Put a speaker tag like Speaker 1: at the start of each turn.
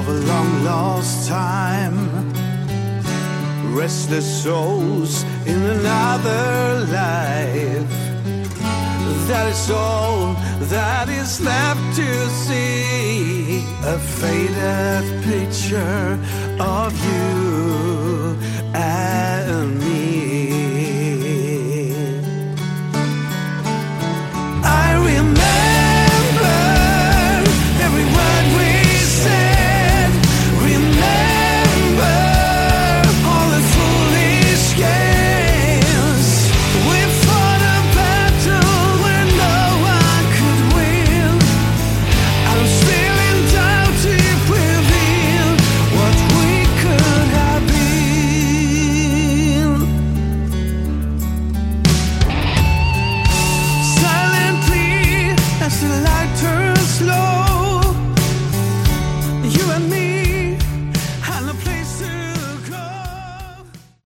Speaker 1: of a long lost time. Restless souls in another life. That is all that is left to see. A faded picture of you and me. I remember every word we said. Remember all the foolish games. We fought a battle where no one could win. I'm still in doubt if we feel what we could have been. Silently as the light turns low, you and